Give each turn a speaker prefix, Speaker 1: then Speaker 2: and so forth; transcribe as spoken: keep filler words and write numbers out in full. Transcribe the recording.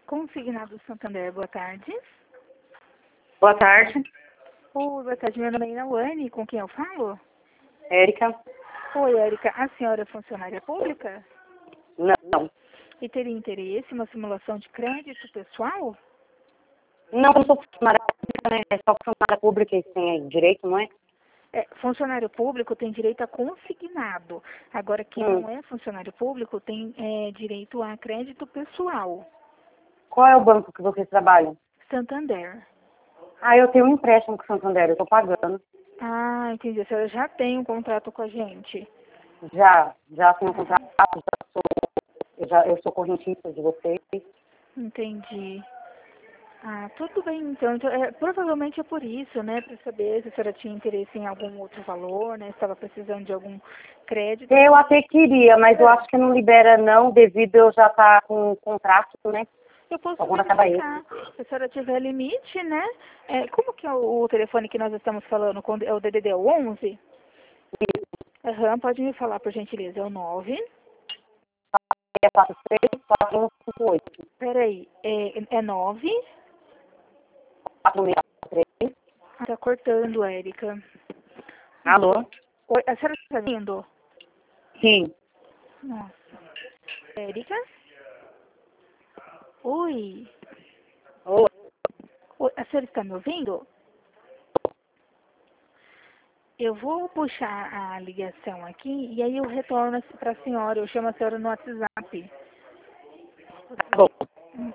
Speaker 1: Consignado Santander, boa tarde.
Speaker 2: Boa tarde,
Speaker 1: Oi, boa tarde, meu nome é Inawane, com quem eu falo?
Speaker 2: Érica.
Speaker 1: Oi, Érica, a senhora é funcionária pública?
Speaker 2: Não,
Speaker 1: E teria interesse em uma simulação de crédito pessoal?
Speaker 2: não, eu sou funcionária pública, né? É só funcionária pública que tem direito, não é?
Speaker 1: É, funcionário público tem direito a consignado. Agora, quem
Speaker 2: Hum.
Speaker 1: não é funcionário público tem é, direito a crédito pessoal.
Speaker 2: Qual é o banco que vocês trabalham?
Speaker 1: Santander.
Speaker 2: Ah, eu tenho um empréstimo com o Santander, eu estou pagando.
Speaker 1: Ah, entendi. A senhora já tem um contrato com a gente.
Speaker 2: Já, já tenho um contrato, já sou, eu, já, eu sou correntista de vocês.
Speaker 1: Entendi. Ah, tudo bem, então. Então, é, provavelmente é por isso, né? Para saber se a senhora tinha interesse em algum outro valor, né? Estava precisando de algum crédito.
Speaker 2: Eu até queria, mas eu acho que não libera não, devido eu já estar com um contrato, né?
Speaker 1: Eu posso
Speaker 2: Só quando acaba esse.
Speaker 1: verificar. Se a senhora tiver limite, né? É, como que é o, o telefone que nós estamos falando? Quando é o D D D onze? Aham, pode me falar, por gentileza. É o nove.
Speaker 2: É quatro três quatro um cinco oito.
Speaker 1: Peraí, é, é nove?
Speaker 2: quatro seis três.
Speaker 1: Ah, tá cortando, Érica.
Speaker 2: Alô?
Speaker 1: Oi, a senhora está vindo?
Speaker 2: Sim.
Speaker 1: Nossa. Érica? Oi.
Speaker 2: Oi.
Speaker 1: Oi, a senhora está me ouvindo? Eu vou puxar a ligação aqui e aí eu retorno para a senhora. Eu chamo a senhora no WhatsApp.